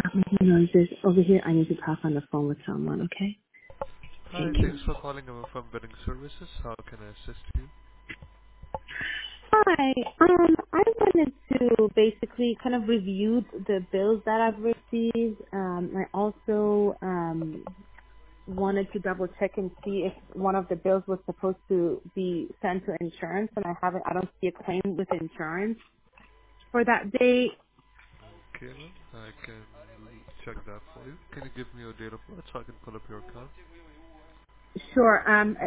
No, just over here. I need to talk on the phone with someone. Okay. Hi, Thank you. thanks for calling from Billing Services. How can I assist you? Hi. I wanted to basically kind of review the bills that I've received. I also wanted to double check and see if one of the bills was supposed to be sent to insurance, and I don't see a claim with insurance for that date. Okay, ma'am. I can check that for you. Can you give me your date of birth so I can pull up your account? Sure.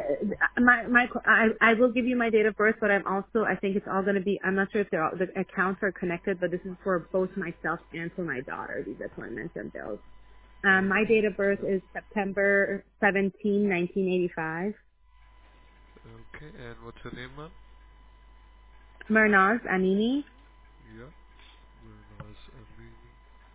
I will give you my date of birth, but I think it's all going to be, I'm not sure if the accounts are connected, but this is for both myself and for my daughter, these appointments and bills. My Okay. date of birth Yep. is September 1985. Okay, and what's your name, ma'am? Mernaz Amini. Yeah. Murnaz Amini.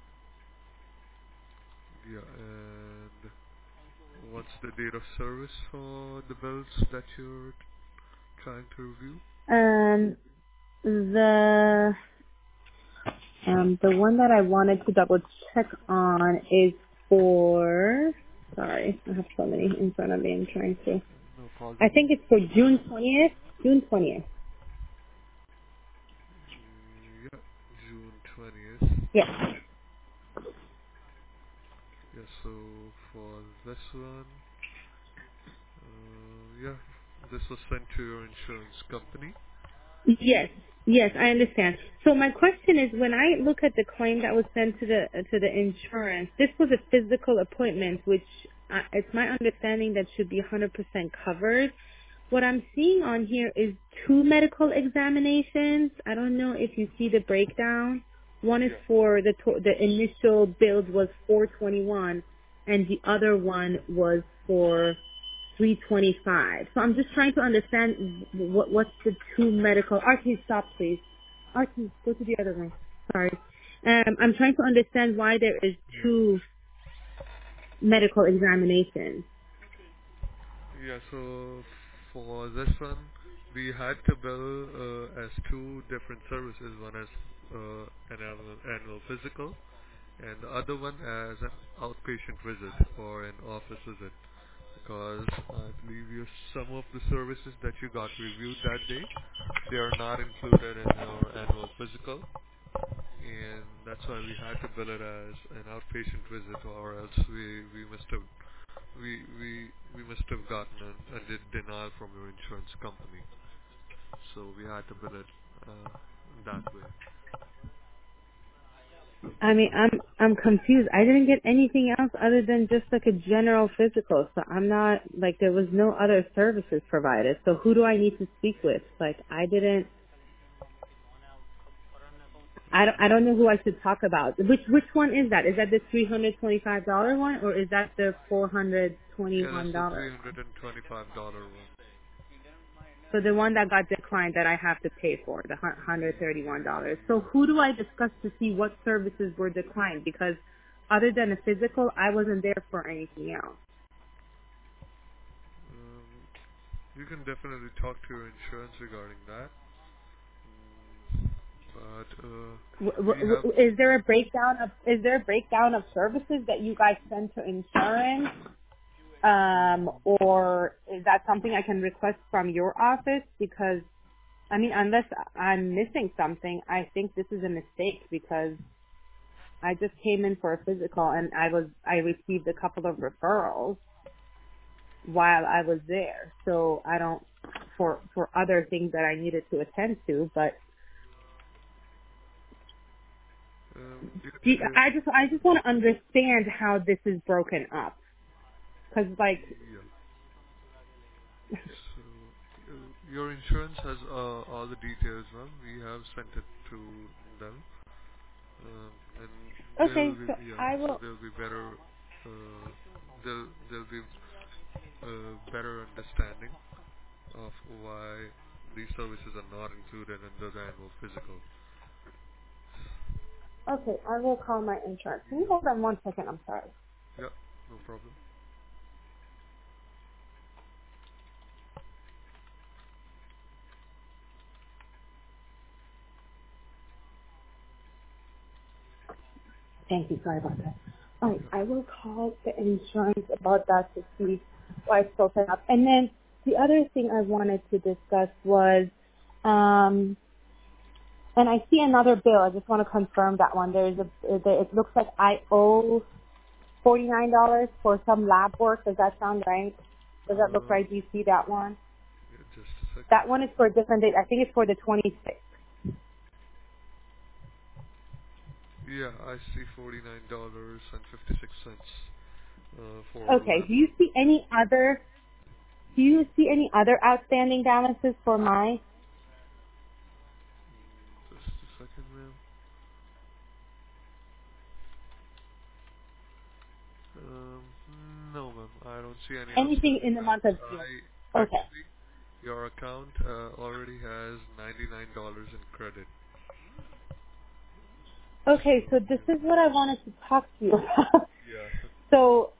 Yeah, and what's the date of service for the bills that you're trying to review? Um, the, the one that I wanted to double check on is for, sorry, I have so many in front of me, I'm trying to, No problem. I think it's for June 20th. June 20th. Yeah, June 20th. Yes. Yeah, so for this one, yeah, this was sent to your insurance company. Yes, yes, I understand. So my question is, when I look at the claim that was sent to the insurance, this was a physical appointment, which it's my understanding that should be 100% covered. What I'm seeing on here is two medical examinations. I don't know if you see the breakdown. One is Yeah. for the initial build was 421, and the other one was for 325. So I'm just trying to understand what's the two medical. Archie, stop, please. Archie, go to the other room. Sorry. I'm trying to understand why there is Yeah. two medical examinations. Yeah, so for this one, we had to bill as two different services. One as an annual physical, and the other one as an outpatient visit or an office visit. Because I believe some of the services that you got reviewed that day, they are not included in your annual physical, and that's why we had to bill it as an outpatient visit, or else we must have we must have gotten a denial from your insurance company. So we had to bill it that way. I mean, I'm confused. I didn't get anything else other than just like a general physical. So I'm not like there was no other services provided. So who do I need to speak with? Like I didn't. I don't know who I should talk about. Which one is that? Is that the $325 one or is that the Yeah, that's the $421 one? $325 one. So the one that got declined that I have to pay for, the $131. So who do I discuss to see what services were declined? Because other than a physical, I wasn't there for anything else. Um, you can definitely talk to your insurance regarding that. But we have, Is there a breakdown of services that you guys send to insurance? Or is that something I can request from your office? Because I mean, unless I'm missing something, I think this is a mistake because I just came in for a physical and I received a couple of referrals while I was there. So I don't, for other things that I needed to attend to, but you can say, I just want to understand how this is broken up. Cause like, yeah. So your insurance has all the details, ma'am. We have sent it to them, and they'll okay, be so yeah. I So will, they'll be better. They'll be better understanding of why these services are not included in the annual physical. okay, I will call my insurance. Can you Yeah. hold on 1 second? I'm sorry. Yeah. No problem. Thank you. Sorry about that. All right, I will call the insurance about that to see why it's so set up. And then the other thing I wanted to discuss was, and I see another bill. I just want to confirm that one. It looks like I owe $49 for some lab work. Does that sound right? Does that look Uh, right? Do you see that one? yeah, just a second. That one is for a different date. I think it's for the 26th. Yeah, I see $49.56 for Okay. lab Do you work. see any other? Do you see any other outstanding balances for my? Just a second, ma'am. Um, no, ma'am. I don't see any Anything outstanding in the month balance. of June? I Okay. actually, your account already has $99 in credit. So Okay, so this is what I wanted to talk to you about. yeah, So,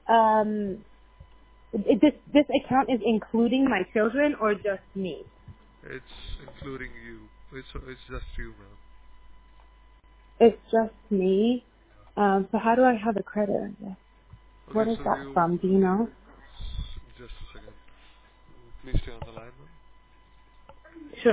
this account is including my children or just me? it's including you. It's just you, ma'am. It's just me. So how do I have a credit on this? Okay, What is so that from? Do you know? just a second. Please stay on the line, ma'am. Sure.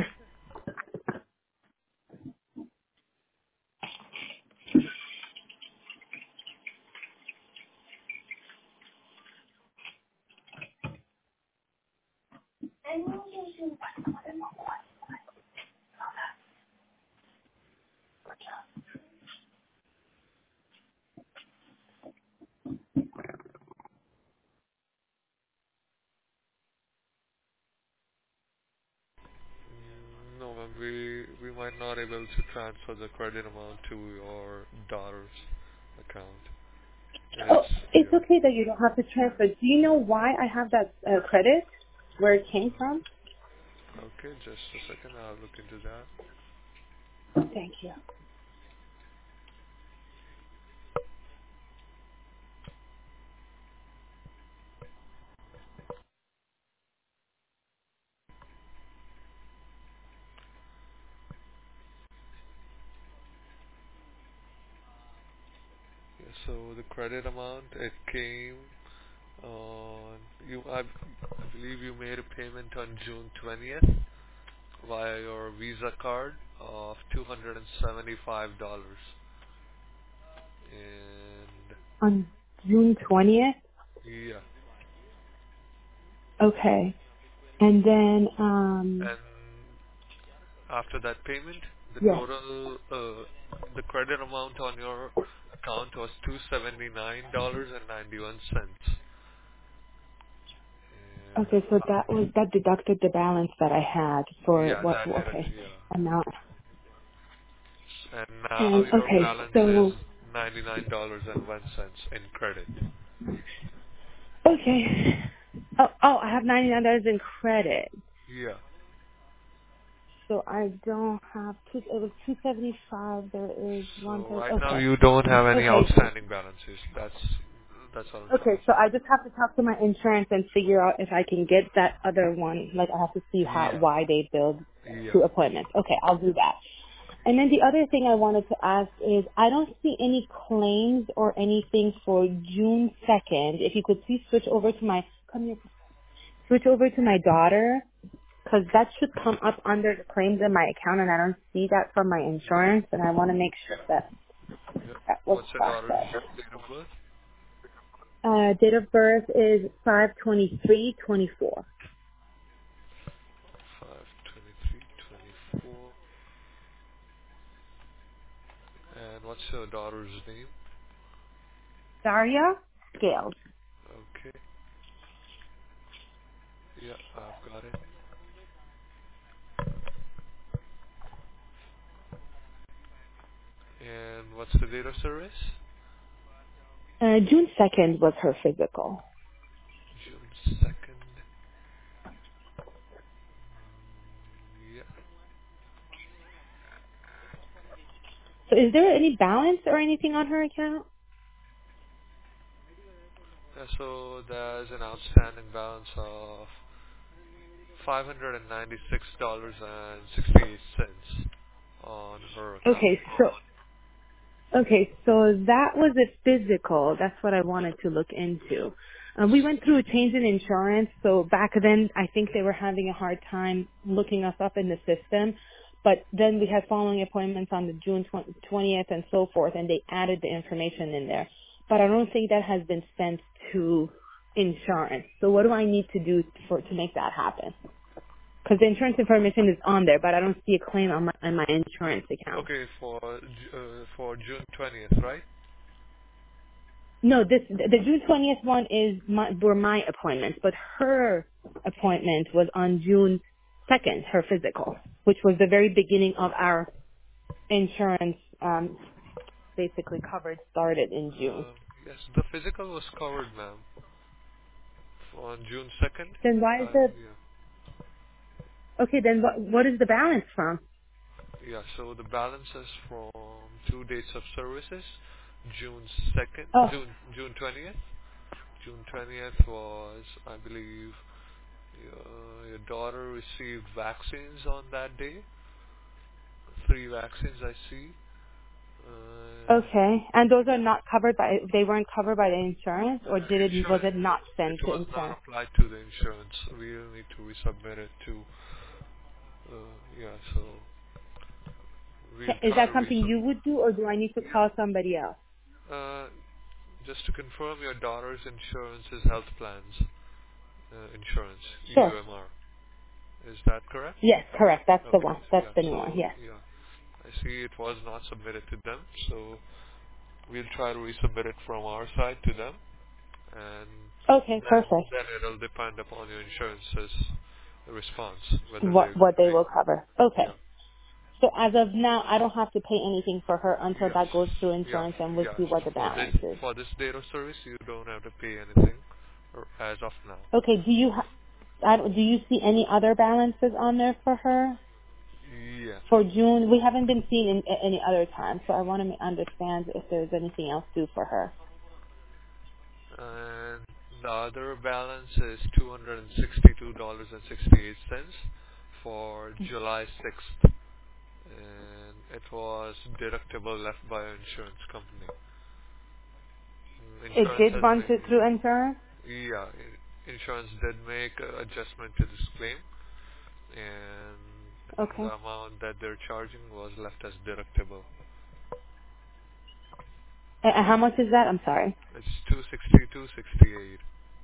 No, ma'am. We might not able to transfer the credit amount to your daughter's account. It's Oh, it's yeah. okay that you don't have to transfer. Do you know why I have that credit? Where it came from? Okay, just a second. I'll look into that. Thank you. Yeah, so the credit amount it came on you. I believe you made a payment on June 20th via your Visa card of $275, and On June 20th? yeah, Okay. And then, and after that payment, the yes. total the credit amount on your account was $279.91. And Okay, so that deducted the balance that I had for yeah, what, that did it. okay, Yeah. amount. And now And, your okay, balance is so, $99.01 in credit. okay. I have $99 in credit. Yeah. So I don't have it was 275. There is So 130. right now Okay. you don't have any Okay. outstanding balances. That's all I'm trying Okay, to so I just have to talk to my insurance and figure out if I can get that other one. Like I have to see say. why they billed Yeah. Yeah. 2 appointments. Okay, I'll do that. And then the other thing I wanted to ask is I don't see any claims or anything for June 2nd. If you could please switch over to my switch over to my daughter because that should come up under the claims in my account and I don't see that from my insurance and I want to make sure that Yeah. that was What's your daughter's processed. date of birth? Date of birth is 5/23/24. 5/23/24. And what's your daughter's name? Daria Scales. Okay. Yeah, I've got it. And what's the date of service? June 2nd was her physical. June 2nd. Yeah. So is there any balance or anything on her account? So there's an outstanding balance of $596.68 on her account. Okay, so Okay, so that was a physical. That's what I wanted to look into. We went through a change in insurance, so back then I think they were having a hard time looking us up in the system. But then we had following appointments on the June 20th and so forth, and they added the information in there. But I don't think that has been sent to insurance. So what do I need to do to make that happen? Because the insurance information is on there, but I don't see a claim on my insurance account. Okay, for June 20th, right? No, the June 20th one were my appointments, but her appointment was on June 2nd, her physical, which was the very beginning of our insurance, basically coverage started in June. Yes, the physical was covered, ma'am, on June 2nd. Then why is it, Yeah. okay, then what is the balance from? Yeah, so the balance is from 2 days of services, June 2nd, Oh, June 20th. June 20th was, I believe, your daughter received vaccines on that day. 3 vaccines I see. okay. And those are not covered they weren't covered by the insurance, or was Insurance, it not it sent to was not insurance? applied to the insurance. We will need to resubmit it to, yeah, so we'll Is try that to something you would do, or do I need to call somebody else? just to confirm, your daughter's insurance is health plans insurance, Sure. UMR. Is that correct? Yes, correct. That's the Okay, one. That's yeah, the new one. so, Yes. yeah, I see it was not submitted to them, so we'll try to resubmit it from our side to them, and Okay, perfect. then it'll depend upon your insurance's response, whether What they they, will cover. Okay. yeah. So as of now, I don't have to pay anything for her until Yes. that goes through Yeah. insurance, and we'll Yeah. see what the For this balance is. date of service, you don't have to pay anything as of now. Okay. Do you see any other balances on there for her Yeah. for June? We haven't been seeing any other time, so I want to understand if there's anything else due for her. And the other balance is $262.68 for July 6th. And it was deductible left by our insurance company. It Insurance did has run made, through insurance. yeah, insurance did make an adjustment to this claim, and the Okay. amount that they're charging was left as deductible. And how much is that? I'm sorry. It's 262.68.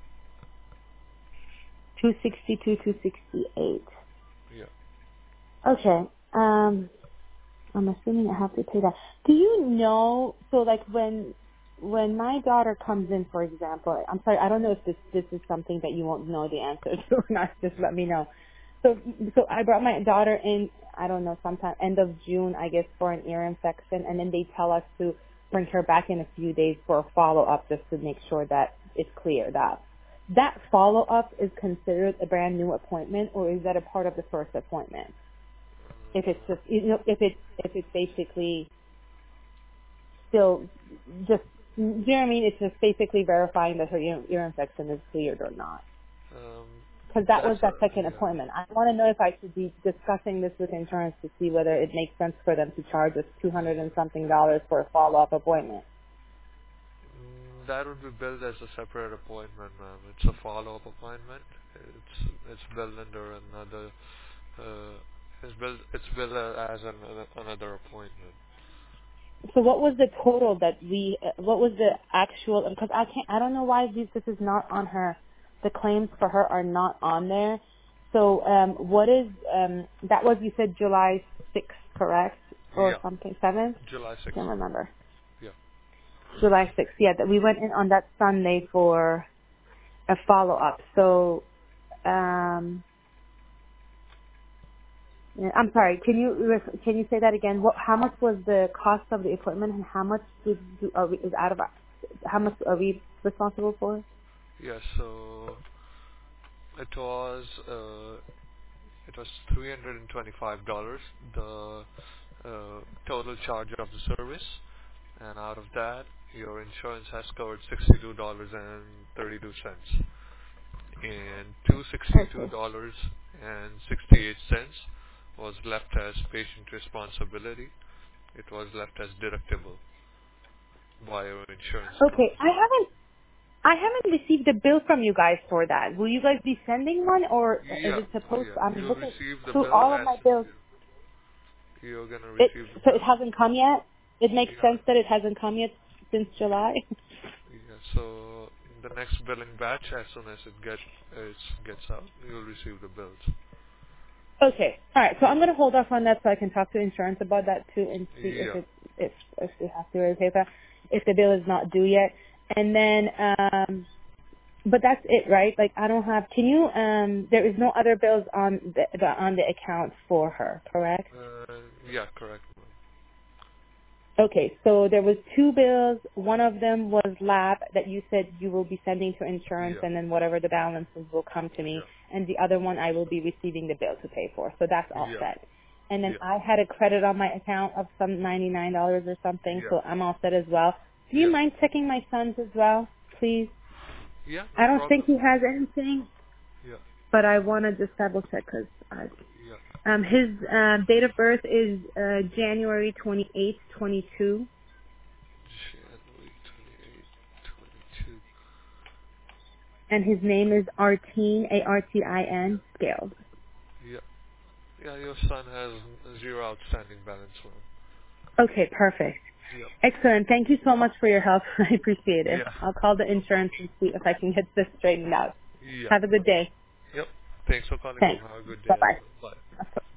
262, 268. Yeah. Okay. I'm assuming I have to pay that. Do you know, so like when my daughter comes in, for example, I'm sorry, I don't know if this is something that you won't know the answer to or not, just let me know. So I brought my daughter in, I don't know, sometime end of June, I guess, for an ear infection, and then they tell us to bring her back in a few days for a follow-up just to make sure that it's cleared up. That follow-up is considered a brand new appointment, or is that a part of the first appointment? If it's just, if it's basically still just, do you know what I mean? It's just basically verifying that her ear infection is cleared or not. Um, Because that that's was that second yeah. appointment. I want to know if I should be discussing this with insurance to see whether it makes sense for them to charge us $200 and something for a follow-up appointment. That would be billed as a separate appointment, ma'am. It's a follow-up appointment. It's billed under another. It's billed as another appointment. So what was the total what was the actual, because I don't know why this is not on her, the claims for her are not on there. So, what is, that was, you said July 6th, correct? Or Yeah, something, 7th? July I 6th. can't remember. Yeah. July 6th, yeah, that we went in on that Sunday for a follow-up. So, yeah, I'm sorry, can you say that again? How much was the cost of the appointment, and how much is out of how much are we responsible for? Yeah. So it was $325, the total charge of the service, and out of that, your insurance has covered $62.32, and Okay. $262.68 was left as patient responsibility. It was left as deductible. by your insurance Okay, company. I haven't received a bill from you guys for that. Will you guys be sending one, or is Yeah, it supposed yeah. to? I'm You'll looking receive the through bill all of as my bills. you're gonna It receive the so it bill. hasn't come yet. It makes Yeah, sense that it hasn't come yet since July. yeah. So the next billing batch, as soon as it gets out, you'll receive the bills. Okay, all right. So I'm Yeah, gonna hold off on that so I can talk to insurance about that too and see yeah. if we have to repay that if the bill is not due yet. And then but that's it, right? Like I don't have. Can you? There is no other bills on the account for her, correct? Yeah, correct. Okay, so there was two bills. One of them was lab that you said you will be sending to insurance, Yeah, and then whatever the balances will come to me. yeah, And the other one I will be receiving the bill to pay for. So that's all yeah, set. And then yeah, I had a credit on my account of some $99 or something, yeah, so I'm all set as well. Do you yeah, mind checking my son's as well, please? yeah. No I don't think problem. he has anything, Yeah, but I want to just double check because yeah. his date of birth is January 28th, 22. January 28, 22. And his name is Artin, Artin, Scales. Yeah, yeah. Your son has zero outstanding balance, man. Okay, perfect. Yep. Excellent. Thank you so much for your help. I appreciate it. Yeah. I'll call the insurance and see if I can get this straightened out. Yeah. Have a good day. Yep. Thanks for calling, mom. Thanks. Have a good day as Bye-bye. well. Bye.